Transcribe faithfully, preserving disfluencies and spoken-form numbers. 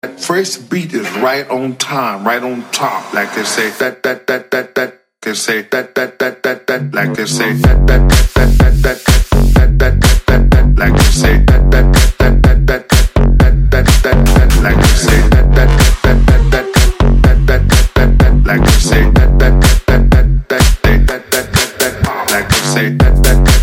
That first beat is right on time, right on top. Like they say that that that that that. They say that that that that that. Like they say that that that that that that that that that that. Like they say that that that that that that that that that. Like they say that that that that that that that that that. Like they say that that that that that that that that that. Like they say that that.